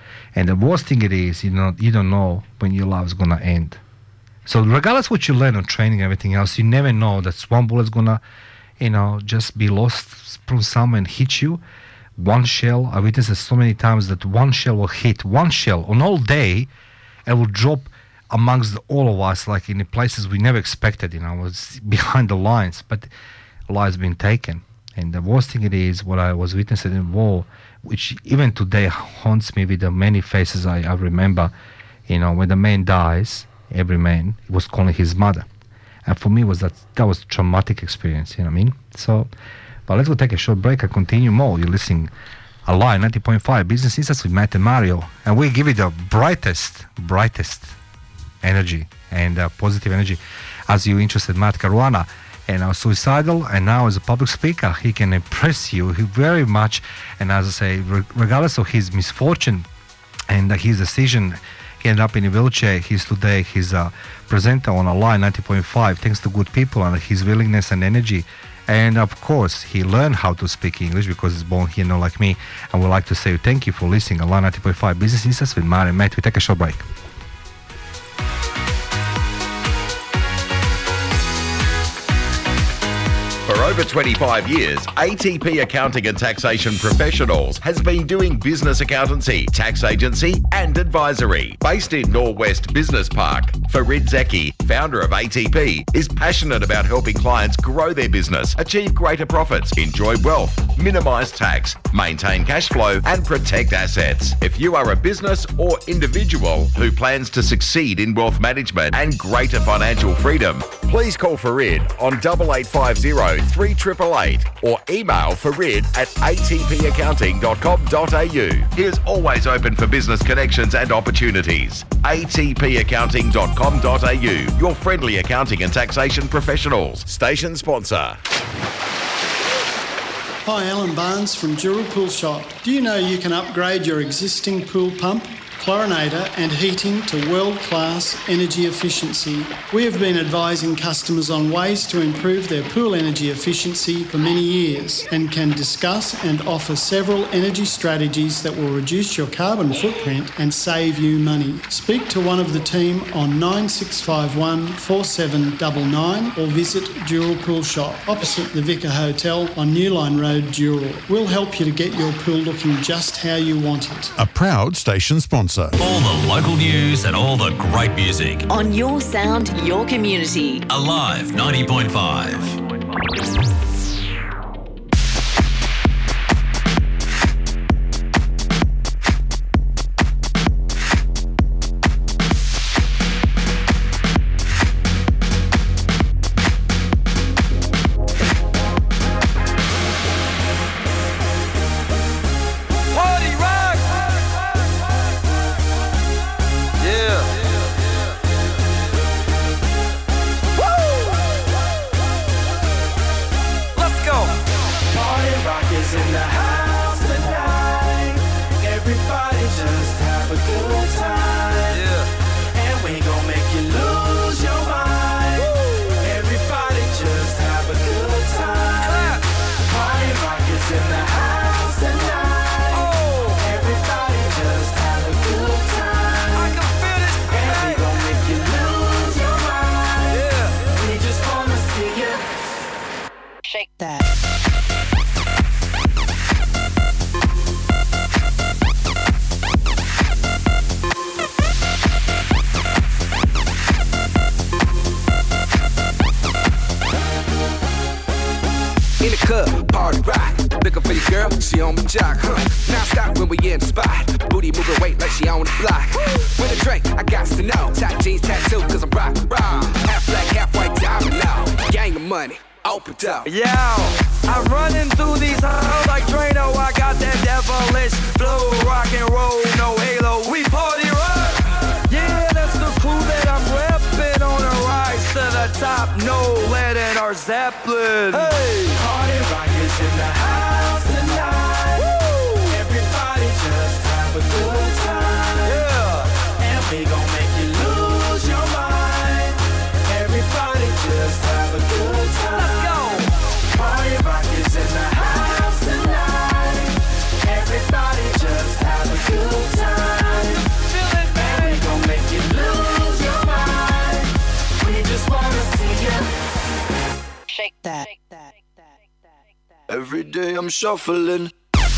And the worst thing it is, you don't know when your life is going to end. So regardless what you learn on training and everything else, you never know that one bullet's going to, just be lost from somewhere and hit you. One shell, I witnessed it so many times that one shell will hit one shell on all day and will drop amongst all of us, like in the places we never expected, was behind the lines, but lives been taken. And the worst thing it is, what I was witnessing in war, which even today haunts me with the many faces I remember, when the man dies, every man was calling his mother. And for me, that was a traumatic experience, you know what I mean? So, but let's go take a short break and continue more. You're listening Alive 90.5 Business Insights with Matt and Mario. And we give you the brightest energy and positive energy. As you interested, Matt Caruana, and suicidal, and now as a public speaker, he can impress you very much. And as I say, regardless of his misfortune and his decision, he ended up in a wheelchair. He's a presenter on Alive 90.5, thanks to good people and his willingness and energy. And of course, he learned how to speak English because he's born here, not like me. And we'd like to say thank you for listening. Alive 90.5 Business Insights with Mario and Matt. We take a short break. For over 25 years, ATP Accounting and Taxation Professionals has been doing business accountancy, tax agency and advisory. Based in Norwest Business Park, Farid Zeki, founder of ATP, is passionate about helping clients grow their business, achieve greater profits, enjoy wealth, minimise tax, maintain cash flow and protect assets. If you are a business or individual who plans to succeed in wealth management and greater financial freedom, please call Farid on 8850 3888 or email Farid at atpaccounting.com.au. He is always open for business connections and opportunities. atpaccounting.com.au, your friendly accounting and taxation professionals. Station sponsor. Hi, Alan Barnes from Jura Pool Shop. Do you know you can upgrade your existing pool pump, chlorinator and heating to world-class energy efficiency? We have been advising customers on ways to improve their pool energy efficiency for many years and can discuss and offer several energy strategies that will reduce your carbon footprint and save you money. Speak to one of the team on 9651 4799 or visit Dural Pool Shop opposite the Vicar Hotel on New Line Road, Dural. We'll help you to get your pool looking just how you want it. A proud station sponsor. All the local news and all the great music. On your sound, your community. Alive 90.5. Yo, I'm running through these halls like Drano. I got that devilish flow, rock and roll, no halo. We party rock. Yeah, that's the crew that I'm repping on a rise to the top. No lead in our Zeppelin. Hey, party rock is in the house tonight. Woo! Everybody just have a good time. Yeah, and we gon' make you lose your mind. Everybody just have a good time. Let's go. Party rock is in the house tonight. Everybody just have a good time. day I'm shuffling.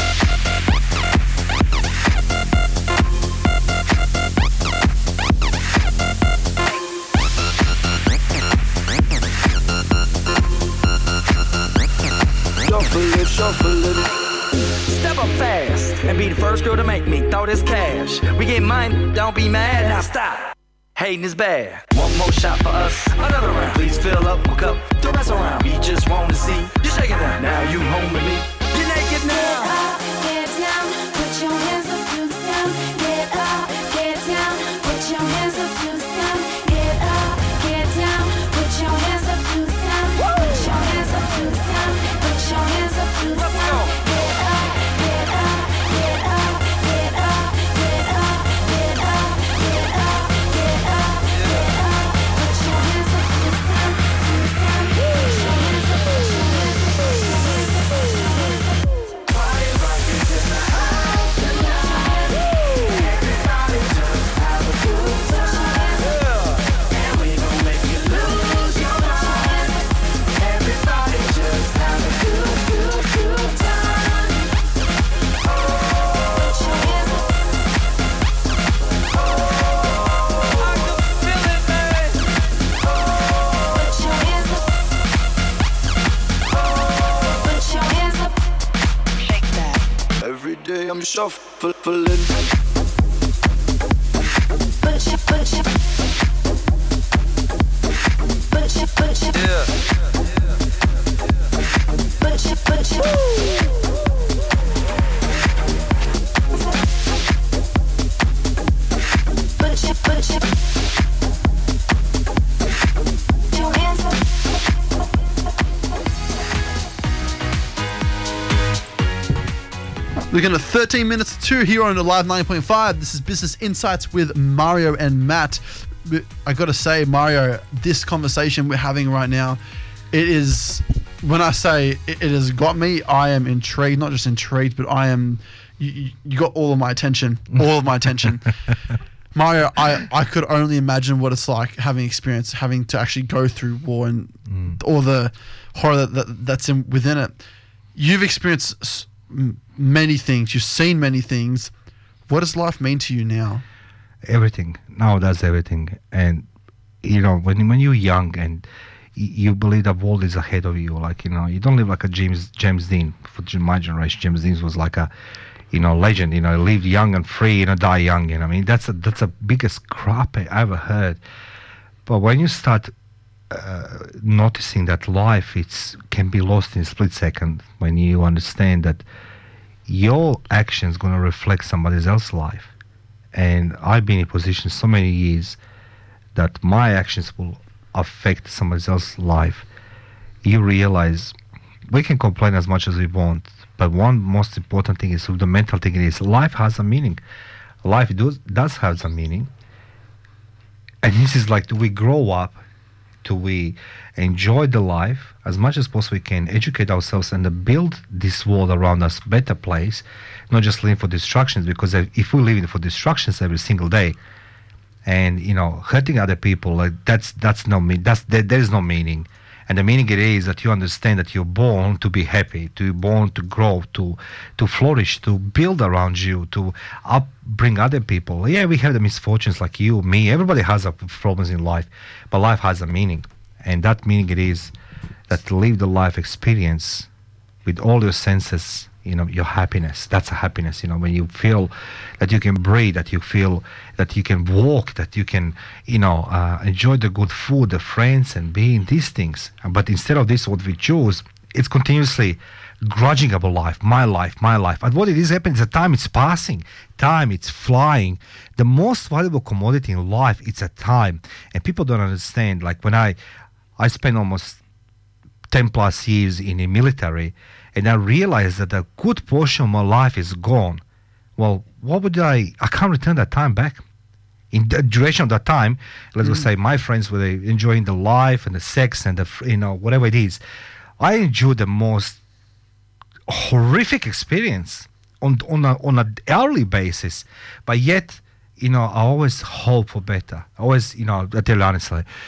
Shuffling. Step up fast and be the first girl to make me throw this cash. We get mine, don't be mad, now stop. Hating is bad. One more shot for us, another round. Please fill up my cup, the rest around. We just want to see you shaking down. Now you home with me. You're naked now. Get up, get down, put your hands up to the sound. Get up, get down, put your hands up to the sound. Get up, get down, put your hands up to the sound. Put your hands up to the sound. Put your hands up to the sound. Get up, get up, get up, get up, get up, get up, get up, get up, get up. Put your hands up to the sound, to the sound. Put your hands up, put your hands up, put your hands up, put your hands up. Party rockers in the house tonight. Everybody just have a good time. And we gon' make you lose your mind. Everybody just have a good, good, good time. Oh, put your hands up. Oh, I can feel it, man. Oh, put your hands up. Oh, put your hands up. Shake that. Every day I'm shuffling. Put your, put your, put your, Yeah. put your, put your. Put your, put your. Put your hands up. Looking at 13 minutes to 2 here on Alive 9.5. This is Business Insights with Mario and Matt. I got to say, Mario, this conversation we're having right now, it is, when I say it has got me, I am intrigued, not just intrigued, but I am, you got all of my attention, Mario, I could only imagine what it's like having to actually go through war and all the horror that's within it. You've experienced many things. You've seen many things. What does life mean to you now? Everything. Now that's everything. And, when you're young and you believe the world is ahead of you, you don't live like a James Dean. For my generation, James Dean was like a, legend. Lived young and free, die young. That's the biggest crap I ever heard. But when you start noticing that life can be lost in a split second, when you understand that your actions going to reflect somebody else's life. And I've been in position so many years that my actions will affect somebody else's life. You realize we can complain as much as we want, but one most important thing is, the mental thing is, life has a meaning. Life does have some meaning. And this is like, do we grow up? Do we enjoy the life as much as possible? We can educate ourselves and build this world around us better place, not just living for distractions. Because if we live for distractions every single day, and hurting other people, that's no mean. There is no meaning. And the meaning it is that you understand that you're born to be happy, to born to grow, to flourish, to build around you, to bring other people. Yeah, we have the misfortunes like you, me. Everybody has problems in life, but life has a meaning, and that meaning it is that to live the life experience with all your senses. Your happiness. That's a happiness. When you feel that you can breathe, that you feel that you can walk, that you can, enjoy the good food, the friends, and being these things. But instead of this, what we choose, it's continuously grudging about life, my life. And what it is happening is that time is passing, time it's flying. The most valuable commodity in life, it's a time. And people don't understand. Like when I spent almost 10 plus years in the military, and I realized that a good portion of my life is gone. Well, I can't return that time back. In the duration of that time, let's just say my friends were enjoying the life and the sex and whatever it is. I enjoyed the most horrific experience on an hourly basis, but yet, I always hope for better. I tell you honestly,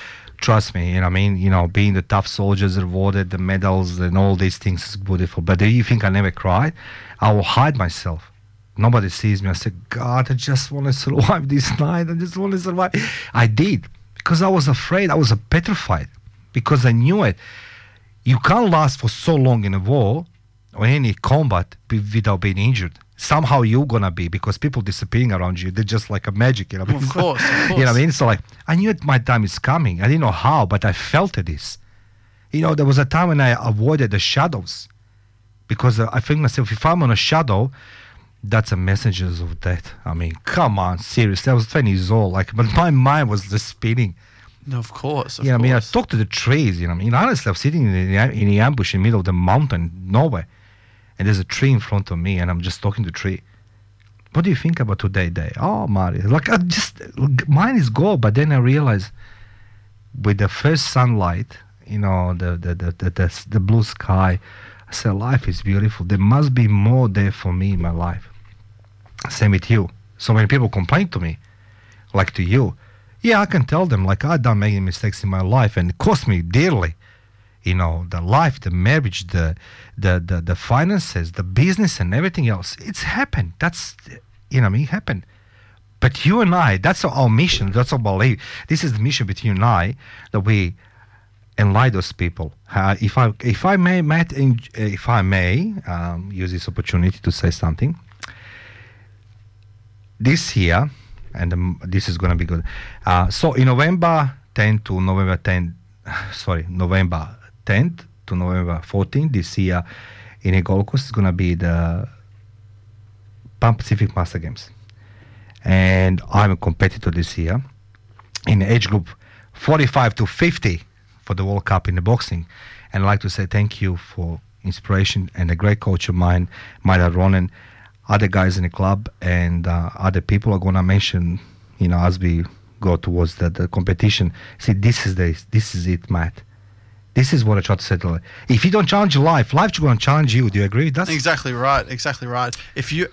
Trust me, being the tough soldiers rewarded, the medals and all these things is beautiful. But do you think I never cried? I will hide myself. Nobody sees me. I said, God, I just want to survive this night. I just want to survive. I did, because I was afraid. I was petrified, because I knew it. You can't last for so long in a war or any combat without being injured. Somehow you're gonna be, because people disappearing around you, they're just like a magic, Of course. You know what I mean? So like, I knew my time is coming. I didn't know how, but I felt this. There was a time when I avoided the shadows, because I think myself, if I'm on a shadow, that's a messenger of death. I mean, come on, seriously. I was 20 years old, but my mind was just spinning. No, of course. I mean, I talked to the trees. Honestly, I was sitting in the ambush in the middle of the mountain, nowhere. And there's a tree in front of me, and I'm just talking to the tree. What do you think about today, day? Oh, Mario, mine is gold. But then I realized, with the first sunlight, the blue sky, I said, life is beautiful. There must be more there for me in my life. Same with you. So when people complain to me, like to you, yeah, I can tell them, I've done many mistakes in my life, and it cost me dearly. The life, the marriage, the finances, the business, and everything else. It's happened. That's, it happened. But you and I, that's our mission. That's our belief. This is the mission between you and I, that we enlighten those people. If I may, Matt, if I may use this opportunity to say something. This year, and this is going to be good. So in November 10th to November 10th to November 14th this year in a Gold Coast is going to be the Pan Pacific Master Games. And I'm a competitor this year in the age group 45 to 50 for the World Cup in the boxing. And I'd like to say thank you for inspiration and a great coach of mine, Maida Ronen, other guys in the club, and other people are going to mention, as we go towards the competition. See, this is it, Matt. This is what I try to say. If you don't challenge life's going to challenge you. Do you agree with that? Exactly right. If you're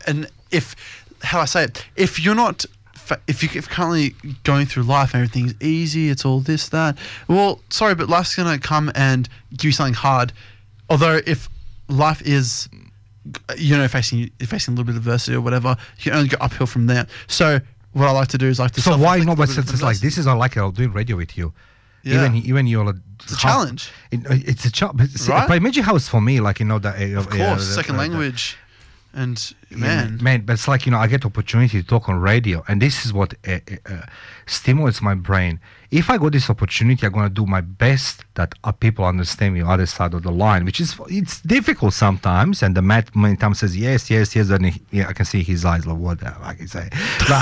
currently going through life and everything's easy, it's all this, that. Well, sorry, but life's going to come and give you something hard. Although if life is, facing a little bit of adversity or whatever, you can only go uphill from there. So what I like to do is So why not? But it's like, this is I like doing radio with you. Yeah. Even you're it's a challenge. It's a challenge. Right? But imagine how it's for me, of course, second language. And man, but it's like, I get the opportunity to talk on radio, and this is what stimulates my brain. If I got this opportunity, I'm going to do my best that people understand me on the other side of the line, it's difficult sometimes. And the Matt many times says yes, and I can see his eyes, like what I can say.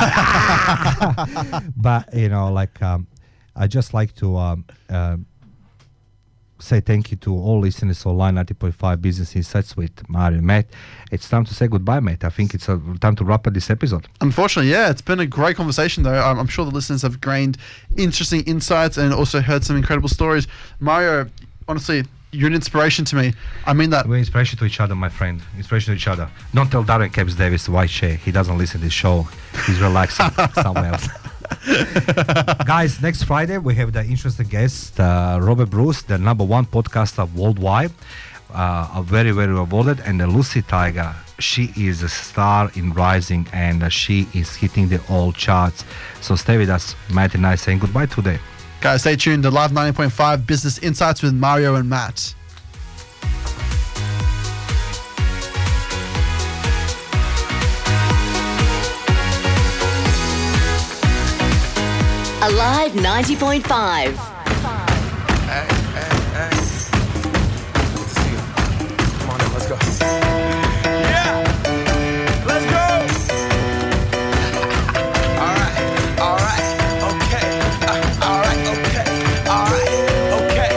But I just like to say thank you to all listeners online 90.5 Business Insights with Mario and Matt. It's time to say goodbye, Matt. I think it's time to wrap up this episode. Unfortunately, yeah, it's been a great conversation though. I'm sure the listeners have gained interesting insights and also heard some incredible stories. Mario, honestly, you're an inspiration to me. I mean that. We're inspiration to each other, my friend. Inspiration to each other. Don't tell Darren Capes Davis white chair. He doesn't listen to this show. He's relaxing somewhere else. Guys, next Friday we have the interesting guest, Robert Bruce, the #1 podcaster worldwide, are very, very awarded, and Lucy Tiger. She is a star in rising, and she is hitting the all charts. So stay with us. Matt and I saying goodbye today. Guys, stay tuned to Live 90.5 Business Insights with Mario and Matt. Alive 90.5. Hey. Good to see you. Come on in, let's go. Yeah! Let's go! Alright, okay. Okay.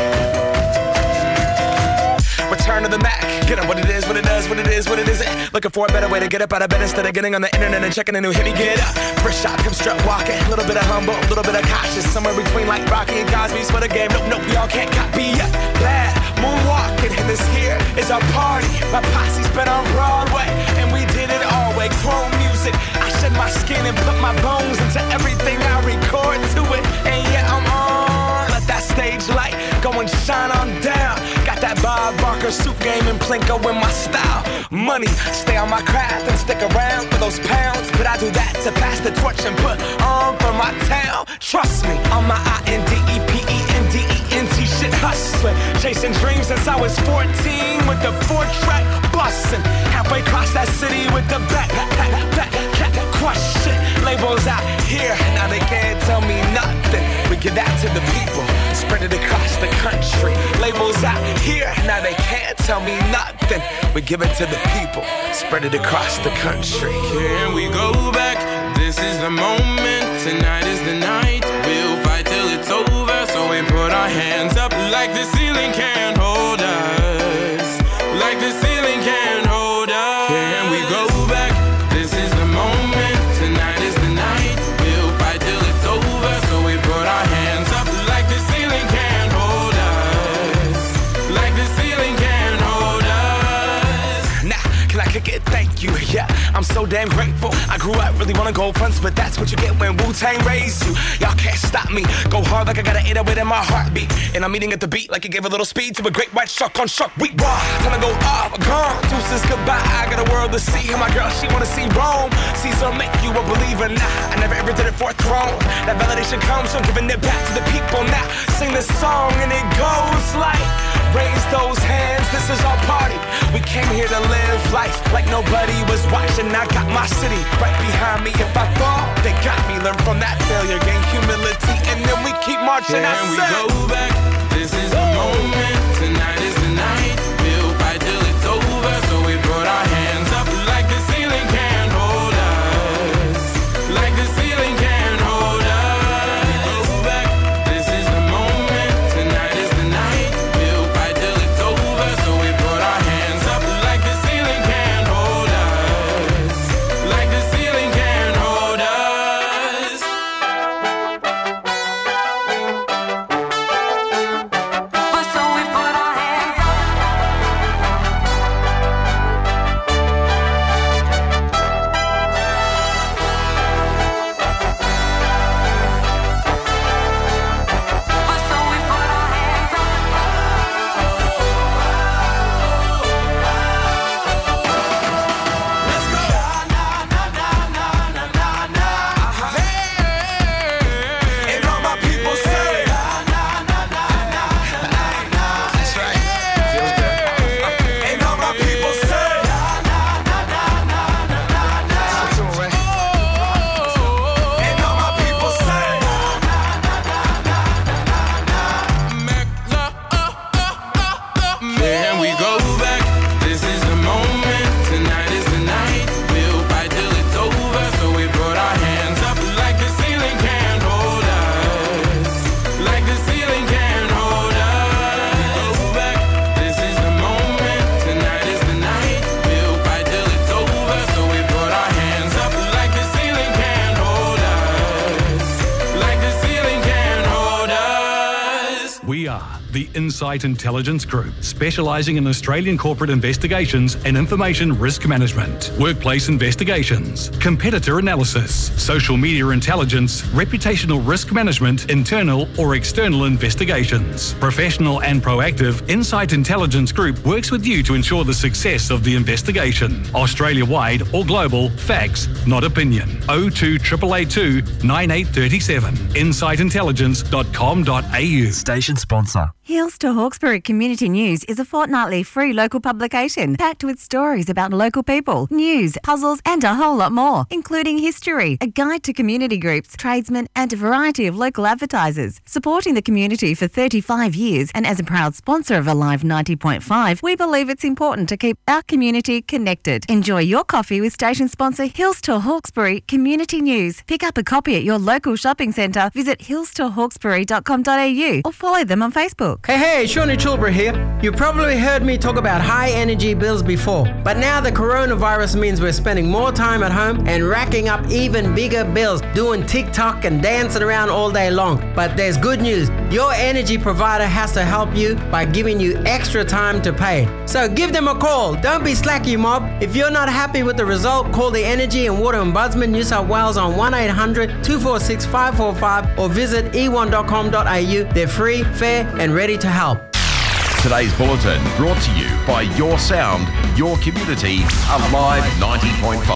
Return to the Mac. Get up what it is, what it does, what it is, what it isn't. Looking for a better way to get up out of bed instead of getting on the internet and checking a new hit. Me get up. First shot, come strut walking. A little bit of humble, a little bit of cautious. Somewhere between like Rocky and Cosby's for the game. Nope, y'all can't copy yet. Glad moonwalking, and this here is our party. My posse's been on Broadway, and we did it all way. Chrome music. I shed my skin and put my bones into everything I record to it. And yeah, I'm on. Let that stay suit game and Plinko in my style. Money, stay on my craft and stick around for those pounds. But I do that to pass the torch and put on for my town. Trust me, on my INDEPENDENT shit hustling. Chasing dreams since I was 14 with the 4-track bustin'. Halfway across that city with the back crush shit. Labels out here, now they can't tell me nothing. We give that to the people, spread it across the country. Labels out here, now they can't tell me nothing. We give it to the people, spread it across the country. Here we go back, this is the moment, tonight is the night. We'll fight till it's over, so we put our hands up like the ceiling can't hold us. Like the ceiling can't hold us. Here we go back, this is the moment, tonight is the night. We'll fight till it's over, so we put our hands up like the ceiling can't hold us. Like the ceiling can't hold us. Nah, can I kick it? Thank you, yeah. I'm so damn grateful. I grew up really wanna go fronts, but that's what you get when Wu-Tang raised you. Y'all can't stop me. Go hard like I got an 808 in my heartbeat. And I'm eating at the beat like it gave a little speed to a great white shark on shark week. Raw, time to go off, gone. Deuces goodbye. I got a world to see. And my girl, she wanna see Rome. Caesar make you a believer. Nah, I never ever did it for a throne. That validation comes from giving it back to the people. Now sing this song and it goes like, raise those hands, this is our party. We came here to live life like nobody was watching. I got my city right behind me. If I fall, they got me. Learn from that failure, gain humility, and then we keep marching. And we go back, this is the moment, tonight is the night. We'll fight till it's over, so we put our hands up like the ceiling can't hold us. Like the ceiling can't hold us. We go back, this is the moment, tonight is the night. We'll fight till it's over, so we put our hands up like the ceiling can't hold us. Like the ceiling can't hold us. the Insight Intelligence Group, specialising in Australian corporate investigations and information risk management, workplace investigations, competitor analysis, social media intelligence, reputational risk management, internal or external investigations. Professional and proactive, Insight Intelligence Group works with you to ensure the success of the investigation. Australia-wide or global, facts, not opinion. 02 882 9837. insightintelligence.com.au. Station sponsor. Hills to Hawkesbury Community News is a fortnightly free local publication packed with stories about local people, news, puzzles and a whole lot more, including history, a guide to community groups, tradesmen and a variety of local advertisers. Supporting the community for 35 years and as a proud sponsor of Alive 90.5, we believe it's important to keep our community connected. Enjoy your coffee with station sponsor Hills to Hawkesbury Community News. Pick up a copy at your local shopping centre. Visit hillstohawkesbury.com.au or follow them on Facebook. Hey, Shawnee Chilbra here. You probably heard me talk about high energy bills before, but now the coronavirus means we're spending more time at home and racking up even bigger bills, doing TikTok and dancing around all day long. But there's good news. Your energy provider has to help you by giving you extra time to pay. So give them a call. Don't be slack, you mob. If you're not happy with the result, call the Energy and Water Ombudsman New South Wales on 1-800-246-545 or visit e1.com.au. They're free, fair and ready to help. Today's bulletin brought to you by Your Sound, Your Community, Alive 90.5.